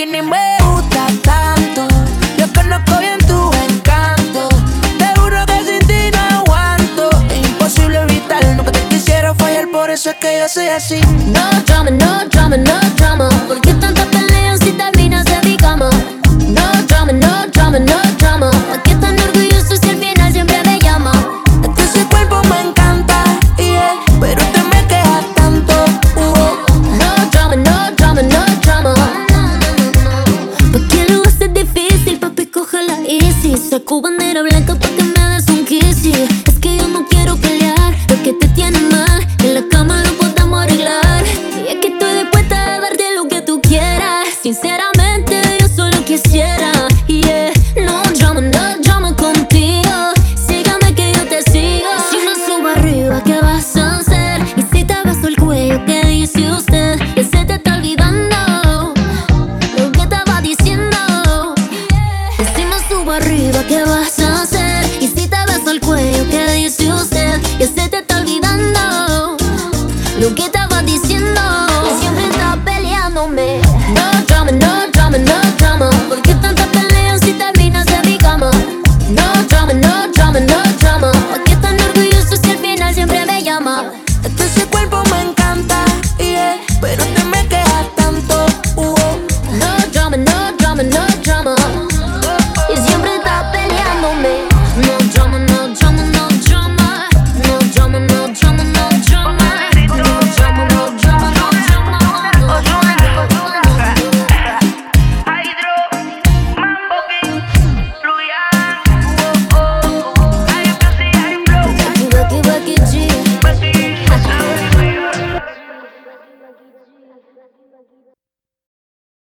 que ni me gusta tanto. Yo conozco bien tu encanto. Te juro que sin ti no aguanto. Es imposible evitarlo, que te quisiera fallar, por eso es que yo soy así. No drama, no drama, no drama. ¿Por qué tantas peleas si terminas en mi cama? No drama, no drama, no drama. ¿A qué tan orgulloso si al final siempre me llama? Ese cuerpo me encanta, yeah, pero te me quejas tanto. No drama, no drama, no drama. ¿Pa' qué lo haces difícil? Papi, cógela easy. Saco bandera blanca pa' que me des un kissy. Es que yo no quiero pelear. Lo que te tiene mal, en la cama lo podemos arreglar. Y es que estoy dispuesta a darte lo que tú quieras. Sinceramente, yo solo quisiera, yeah. No drama contigo. Sígame que yo te sigo. Si no subo arriba, ¿qué vas a hacer? Y si te beso el cuello, ¿qué dice usted? Que se te está olvidando lo que estaba diciendo. Y si no subo arriba, ¿qué vas a hacer? Y si te beso el cuello, ¿qué dice usted? Que se te está olvidando lo que estaba diciendo. Siempre estás peleándome. No drama, no drama, no drama. ¿Por qué tantas peleas si terminas en mi cama? No drama, no drama, no drama. ¿Por qué tan orgulloso si al final siempre me llama? Ese cuerpo me encanta, yeah, pero